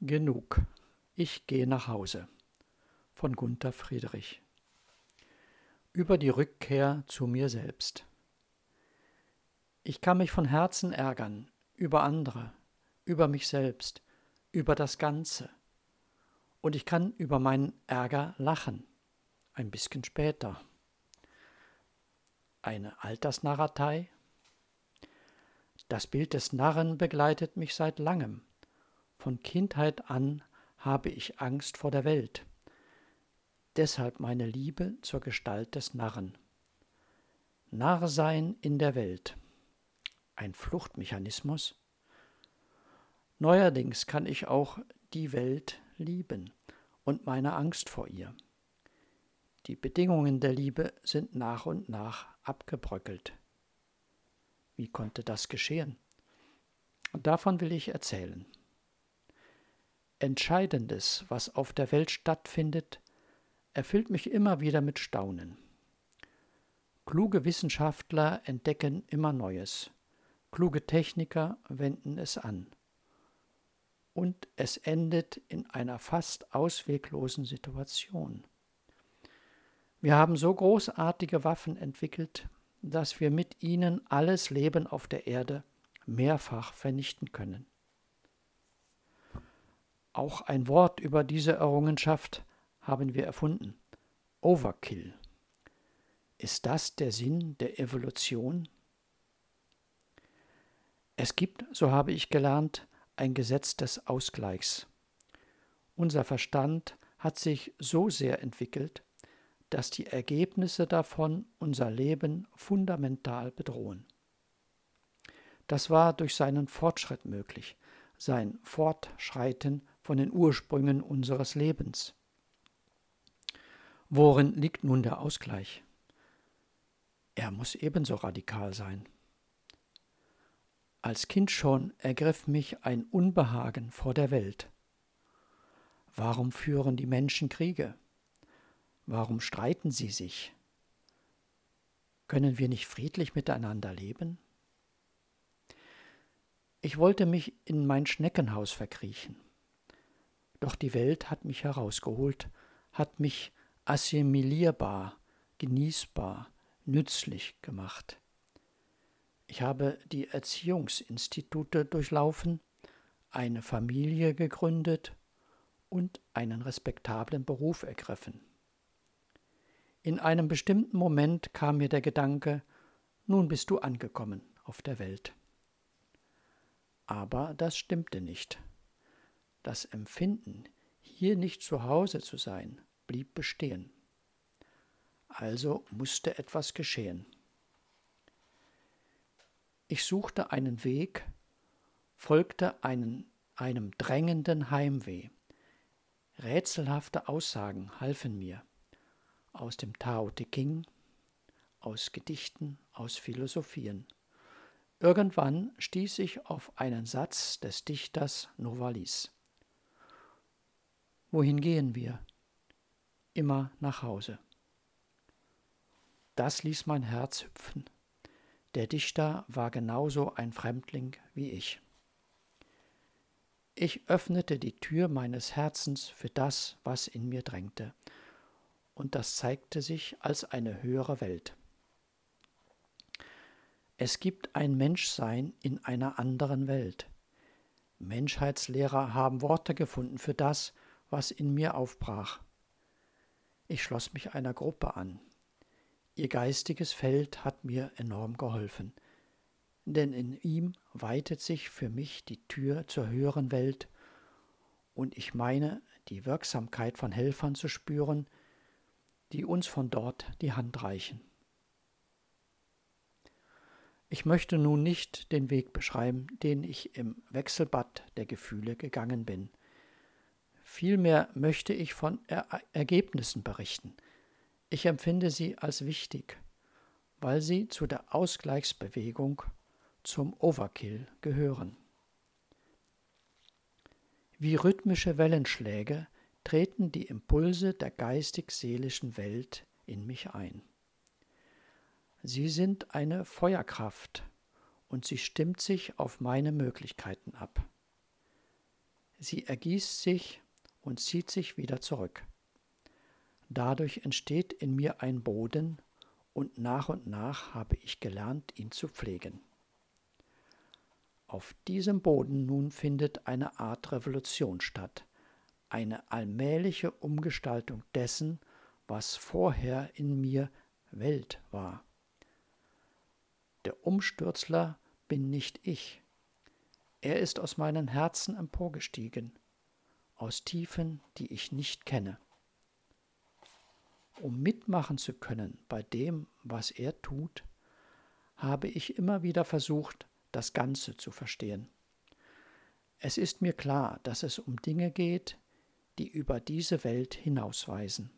Genug. Ich gehe nach Hause von Gunther Friedrich. Über die Rückkehr zu mir selbst. Ich kann mich von Herzen ärgern über andere, über mich selbst, über das Ganze. Und ich kann über meinen Ärger lachen, ein bisschen später. Eine Altersnarratei? Das Bild des Narren begleitet mich seit langem. Von Kindheit an habe ich Angst vor der Welt. Deshalb meine Liebe zur Gestalt des Narren. Narrsein in der Welt. Ein Fluchtmechanismus? Neuerdings kann ich auch die Welt lieben und meine Angst vor ihr. Die Bedingungen der Liebe sind nach und nach abgebröckelt. Wie konnte das geschehen? Und davon will ich erzählen. Entscheidendes, was auf der Welt stattfindet, erfüllt mich immer wieder mit Staunen. Kluge Wissenschaftler entdecken immer Neues. Kluge Techniker wenden es an. Und es endet in einer fast ausweglosen Situation. Wir haben so großartige Waffen entwickelt, dass wir mit ihnen alles Leben auf der Erde mehrfach vernichten können. Auch ein Wort über diese Errungenschaft haben wir erfunden. Overkill. Ist das der Sinn der Evolution? Es gibt, so habe ich gelernt, ein Gesetz des Ausgleichs. Unser Verstand hat sich so sehr entwickelt, dass die Ergebnisse davon unser Leben fundamental bedrohen. Das war durch seinen Fortschritt möglich, sein Fortschreiten von den Ursprüngen unseres Lebens. Worin liegt nun der Ausgleich? Er muss ebenso radikal sein. Als Kind schon ergriff mich ein Unbehagen vor der Welt. Warum führen die Menschen Kriege? Warum streiten sie sich? Können wir nicht friedlich miteinander leben? Ich wollte mich in mein Schneckenhaus verkriechen. Doch die Welt hat mich herausgeholt, hat mich assimilierbar, genießbar, nützlich gemacht. Ich habe die Erziehungsinstitute durchlaufen, eine Familie gegründet und einen respektablen Beruf ergriffen. In einem bestimmten Moment kam mir der Gedanke, nun bist du angekommen auf der Welt. Aber das stimmte nicht. Das Empfinden, hier nicht zu Hause zu sein, blieb bestehen. Also musste etwas geschehen. Ich suchte einen Weg, folgte einem drängenden Heimweh. Rätselhafte Aussagen halfen mir aus dem Tao Te Ching, aus Gedichten, aus Philosophien. Irgendwann stieß ich auf einen Satz des Dichters Novalis. Wohin gehen wir? Immer nach Hause. Das ließ mein Herz hüpfen. Der Dichter war genauso ein Fremdling wie ich. Ich öffnete die Tür meines Herzens für das, was in mir drängte, und das zeigte sich als eine höhere Welt. Es gibt ein Menschsein in einer anderen Welt. Menschheitslehrer haben Worte gefunden für das, was in mir aufbrach. Ich schloss mich einer Gruppe an. Ihr geistiges Feld hat mir enorm geholfen, denn in ihm weitet sich für mich die Tür zur höheren Welt und ich meine, die Wirksamkeit von Helfern zu spüren, die uns von dort die Hand reichen. Ich möchte nun nicht den Weg beschreiben, den ich im Wechselbad der Gefühle gegangen bin. Vielmehr möchte ich von Ergebnissen berichten. Ich empfinde sie als wichtig, weil sie zu der Ausgleichsbewegung, zum Overkill gehören. Wie rhythmische Wellenschläge treten die Impulse der geistig-seelischen Welt in mich ein. Sie sind eine Feuerkraft und sie stimmt sich auf meine Möglichkeiten ab. Sie ergießt sich und zieht sich wieder zurück. Dadurch entsteht in mir ein Boden und nach habe ich gelernt, ihn zu pflegen. Auf diesem Boden nun findet eine Art Revolution statt, eine allmähliche Umgestaltung dessen, was vorher in mir Welt war. Der Umstürzler bin nicht ich. Er ist aus meinem Herzen emporgestiegen, aus Tiefen, die ich nicht kenne. Um mitmachen zu können bei dem, was er tut, habe ich immer wieder versucht, das Ganze zu verstehen. Es ist mir klar, dass es um Dinge geht, die über diese Welt hinausweisen.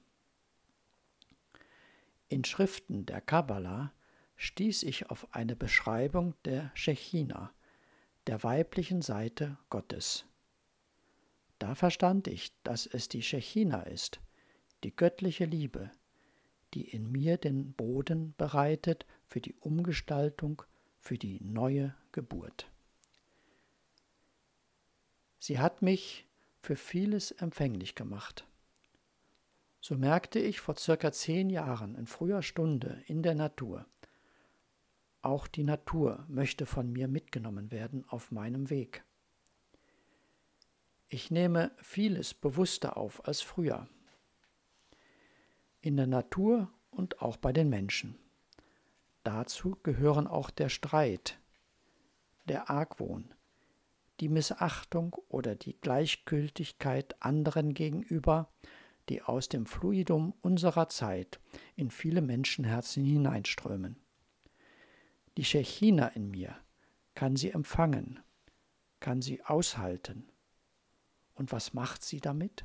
In Schriften der Kabbala stieß ich auf eine Beschreibung der Shechina, der weiblichen Seite Gottes. Da verstand ich, dass es die Shechina ist, die göttliche Liebe, die in mir den Boden bereitet für die Umgestaltung, für die neue Geburt. Sie hat mich für vieles empfänglich gemacht. So merkte ich vor circa 10 Jahren in früher Stunde in der Natur, auch die Natur möchte von mir mitgenommen werden auf meinem Weg. Ich nehme vieles bewusster auf als früher. In der Natur und auch bei den Menschen. Dazu gehören auch der Streit, der Argwohn, die Missachtung oder die Gleichgültigkeit anderen gegenüber, die aus dem Fluidum unserer Zeit in viele Menschenherzen hineinströmen. Die Shechina in mir kann sie empfangen, kann sie aushalten. Und was macht sie damit?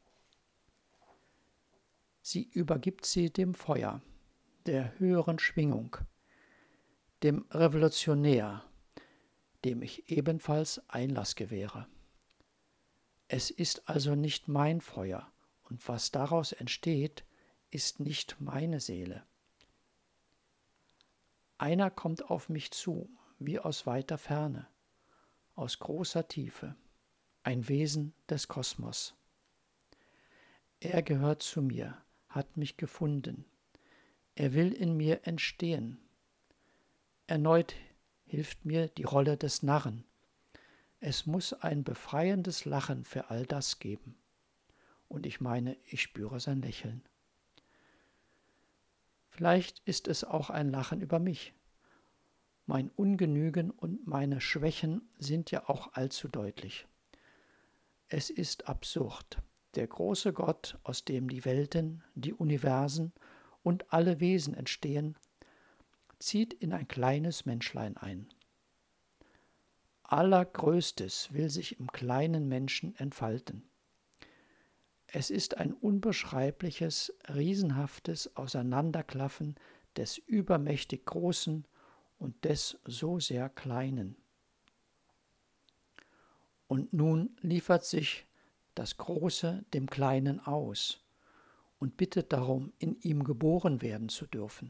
Sie übergibt sie dem Feuer, der höheren Schwingung, dem Revolutionär, dem ich ebenfalls Einlass gewähre. Es ist also nicht mein Feuer, und was daraus entsteht, ist nicht meine Seele. Einer kommt auf mich zu, wie aus weiter Ferne, aus großer Tiefe, ein Wesen des Kosmos. Er gehört zu mir, hat mich gefunden. Er will in mir entstehen. Erneut hilft mir die Rolle des Narren. Es muss ein befreiendes Lachen für all das geben. Und ich meine, ich spüre sein Lächeln. Vielleicht ist es auch ein Lachen über mich. Mein Ungenügen und meine Schwächen sind ja auch allzu deutlich. Es ist absurd. Der große Gott, aus dem die Welten, die Universen und alle Wesen entstehen, zieht in ein kleines Menschlein ein. Allergrößtes will sich im kleinen Menschen entfalten. Es ist ein unbeschreibliches, riesenhaftes Auseinanderklaffen des übermächtig Großen und des so sehr Kleinen. Und nun liefert sich das Große dem Kleinen aus und bittet darum, in ihm geboren werden zu dürfen.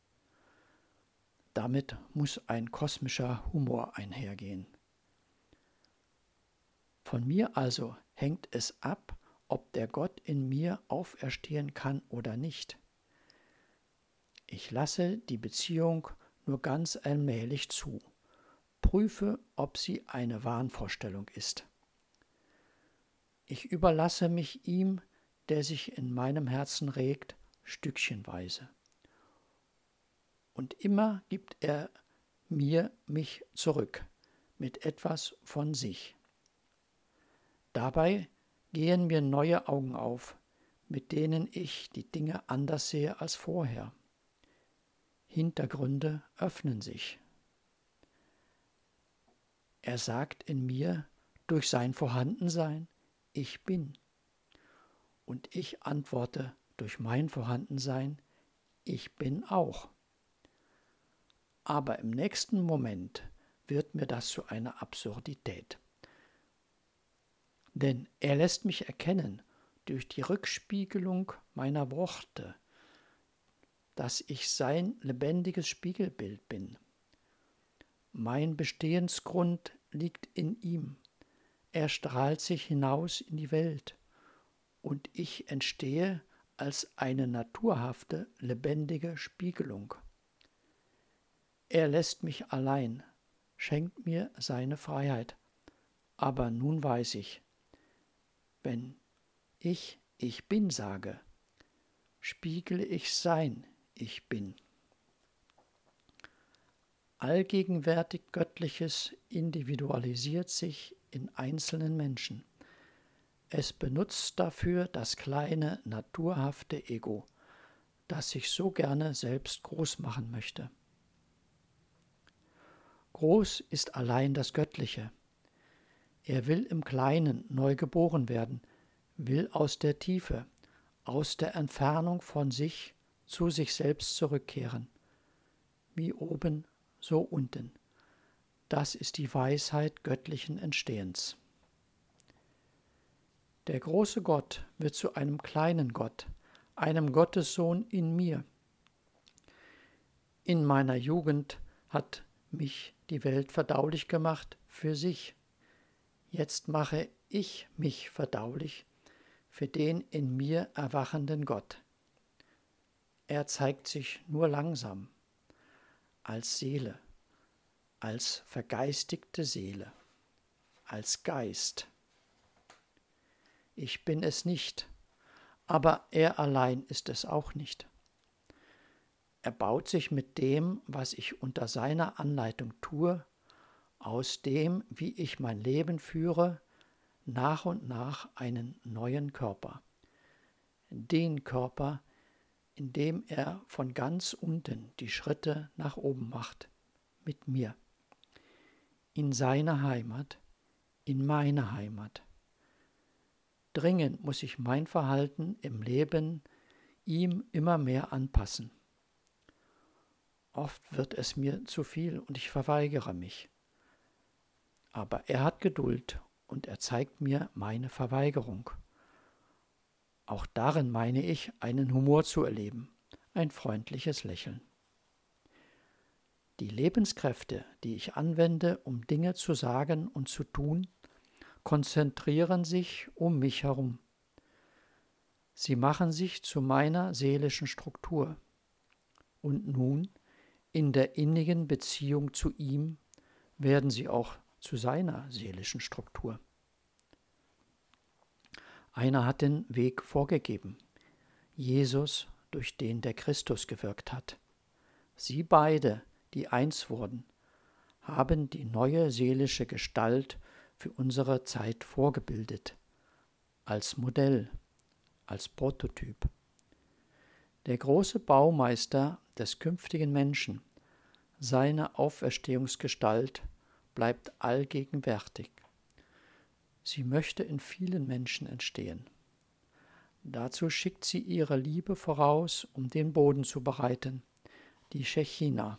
Damit muss ein kosmischer Humor einhergehen. Von mir also hängt es ab, ob der Gott in mir auferstehen kann oder nicht. Ich lasse die Beziehung nur ganz allmählich zu, prüfe, ob sie eine Wahnvorstellung ist. Ich überlasse mich ihm, der sich in meinem Herzen regt, stückchenweise. Und immer gibt er mich zurück, mit etwas von sich. Dabei gehen mir neue Augen auf, mit denen ich die Dinge anders sehe als vorher. Hintergründe öffnen sich. Er sagt in mir durch sein Vorhandensein, ich bin. Und ich antworte durch mein Vorhandensein, ich bin auch. Aber im nächsten Moment wird mir das zu einer Absurdität. Denn er lässt mich erkennen, durch die Rückspiegelung meiner Worte, dass ich sein lebendiges Spiegelbild bin. Mein Bestehensgrund liegt in ihm. Er strahlt sich hinaus in die Welt und ich entstehe als eine naturhafte, lebendige Spiegelung. Er lässt mich allein, schenkt mir seine Freiheit. Aber nun weiß ich, wenn ich bin sage, spiegle ich sein Ich bin. Allgegenwärtig Göttliches individualisiert sich in einzelnen Menschen. Es benutzt dafür das kleine, naturhafte Ego, das sich so gerne selbst groß machen möchte. Groß ist allein das Göttliche. Er will im Kleinen neu geboren werden, will aus der Tiefe, aus der Entfernung von sich zu sich selbst zurückkehren. Wie oben, so unten. Das ist die Weisheit göttlichen Entstehens. Der große Gott wird zu einem kleinen Gott, einem Gottessohn in mir. In meiner Jugend hat mich die Welt verdaulich gemacht für sich. Jetzt mache ich mich verdaulich für den in mir erwachenden Gott. Er zeigt sich nur langsam, als Seele, als vergeistigte Seele, als Geist. Ich bin es nicht, aber er allein ist es auch nicht. Er baut sich mit dem, was ich unter seiner Anleitung tue, aus dem, wie ich mein Leben führe, nach und nach einen neuen Körper. Den Körper, in dem er von ganz unten die Schritte nach oben macht, mit mir. In seine Heimat, in meine Heimat. Dringend muss ich mein Verhalten im Leben ihm immer mehr anpassen. Oft wird es mir zu viel und ich verweigere mich. Aber er hat Geduld und er zeigt mir meine Verweigerung. Auch darin meine ich, einen Humor zu erleben, ein freundliches Lächeln. Die Lebenskräfte, die ich anwende, um Dinge zu sagen und zu tun, konzentrieren sich um mich herum. Sie machen sich zu meiner seelischen Struktur. Und nun, in der innigen Beziehung zu ihm, werden sie auch zu seiner seelischen Struktur. Einer hat den Weg vorgegeben, Jesus, durch den der Christus gewirkt hat. Sie beide, die eins wurden, haben die neue seelische Gestalt für unsere Zeit vorgebildet, als Modell, als Prototyp. Der große Baumeister des künftigen Menschen, seine Auferstehungsgestalt, bleibt allgegenwärtig. Sie möchte in vielen Menschen entstehen. Dazu schickt sie ihre Liebe voraus, um den Boden zu bereiten, die Shechina.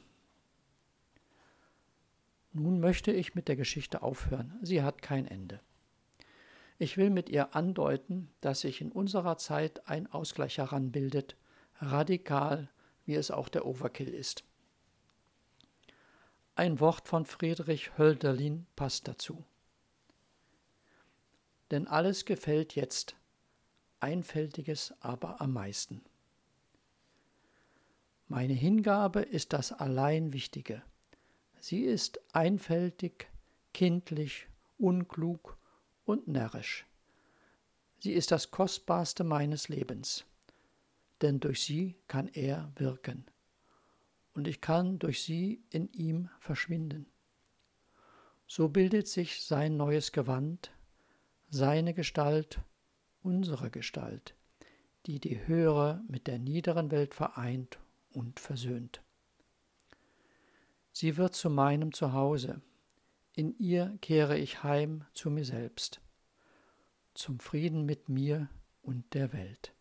Nun möchte ich mit der Geschichte aufhören. Sie hat kein Ende. Ich will mit ihr andeuten, dass sich in unserer Zeit ein Ausgleich heranbildet, radikal, wie es auch der Overkill ist. Ein Wort von Friedrich Hölderlin passt dazu. Denn alles gefällt jetzt, Einfältiges aber am meisten. Meine Hingabe ist das allein Wichtige. Sie ist einfältig, kindlich, unklug und närrisch. Sie ist das Kostbarste meines Lebens, denn durch sie kann er wirken. Und ich kann durch sie in ihm verschwinden. So bildet sich sein neues Gewand, seine Gestalt, unsere Gestalt, die die höhere mit der niederen Welt vereint und versöhnt. Sie wird zu meinem Zuhause, in ihr kehre ich heim zu mir selbst, zum Frieden mit mir und der Welt.